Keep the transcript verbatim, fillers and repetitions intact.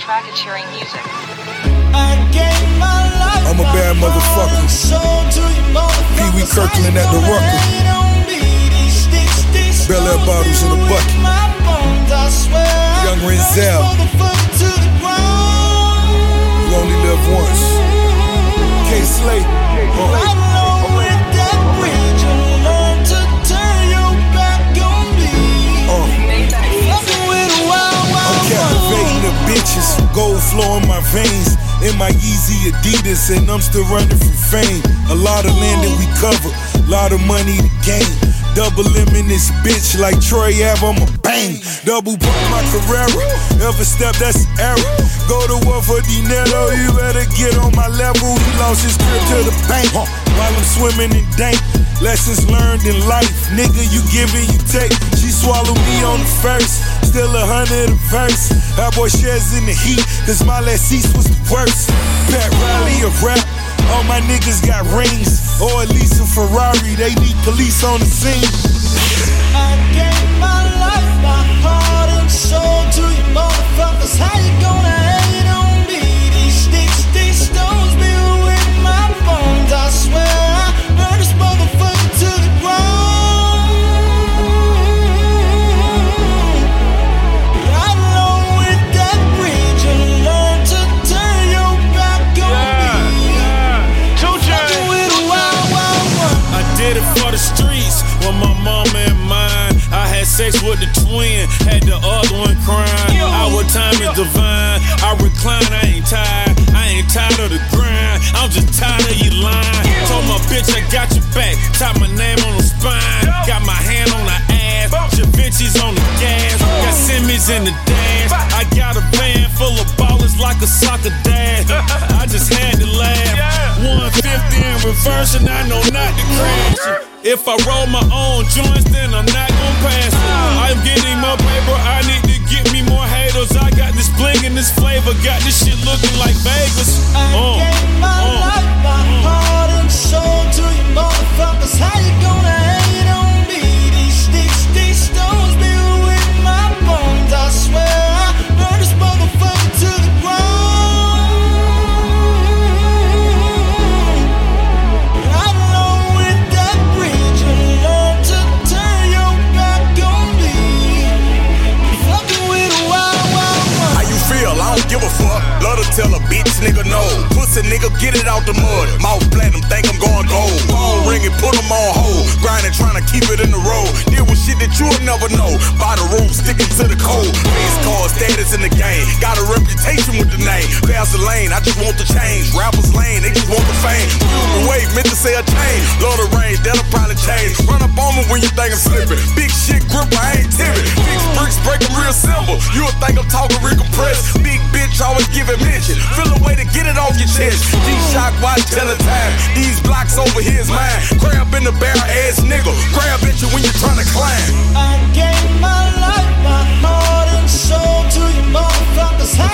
track and sharing music. I'm a bad motherfucker. Pee Wee Kirkland at the Rucker. Bel Air bottles in a bucket. Young Renzel. You only live once. K-Slay. Uh. Captivating the bitches, gold flow in my veins. In my Yeezy Adidas, and I'm still running from fame. A lot of land that we cover, a lot of money to gain. Double M in this bitch like Troy Ave, I'm a bang. Double pump my Carrera, ever step, that's an error. Go to war for dinero, you better get on my level. He lost his grip to the bank, huh? While I'm swimming in dank. Lessons learned in life, nigga, you give and you take. She swallowed me on the first, still a hundred a verse. Our boy shares in the heat, cause my last cease was the worst. Pat Riley of rap, all my niggas got rings. Or at least a Ferrari, they need police on the scene. I gave my life, my heart and soul to you motherfuckers. How you gonna hate on me? These sticks, these stones be with my bones. I swear I burn this motherfucker to the ground. Right along with that bridge and learn to turn your back on me. Fucking with a wild, wild one. I did it for the streets with my mama and mine. I had sex with the twin, had the other one crying. Our time is divine. I recline, I ain't tired. I ain't tired of the grind. I'm just tired of you lying. Told my bitch I got your back. Top my name on the spine. Got my hand on her ass. Javinci's on the gas. Got Simmons in the dash. I got a van full of ballers like a soccer dad. I just had to laugh. one fifty in reverse and I know not to crash. If I roll my own joints, then I'm not gon' pass it. I'm getting more paper, I need to get me more haters. I got this bling and this flavor, got this shit looking like Vegas. I uh, gave my uh, life, my uh, heart and soul to you motherfuckers. How you gonna hate on me? These sticks, these stones be with my bones. I swear I burn this motherfucker to the ground. Right along with that bridge and learn to turn your back on me. You fucking with a wild, wild one. How you feel? I don't give a fuck. Love to tell a bitch nigga no. Pussy nigga get it out the mud. Mouth platinum, think I'm going gold. Phone ring and put them on hold. Grinding, trying to keep it in the road. Deal with shit that you'll never know. By the rules, sticking to the code. Face card status in the game. Got a reputation with the name. Vaseline, I just want the change. Rappers lane, they just want the fame. Human weight, meant to say a chain. Love the range, that'll probably change. Run up on me when you think I'm slipping. Big shit grip, I ain't timid. Big bricks breaking real simple. You'll think I'm talking real compressed. Big bitch always giving mention. Feel a way to get it off your chest. G-Shock, watch tell the time. These blocks over here is mine. Crab in the barrel ass nigga. Grab at you when you're trying to climb. I gave my life, my heart and soul to you motherfuckers. How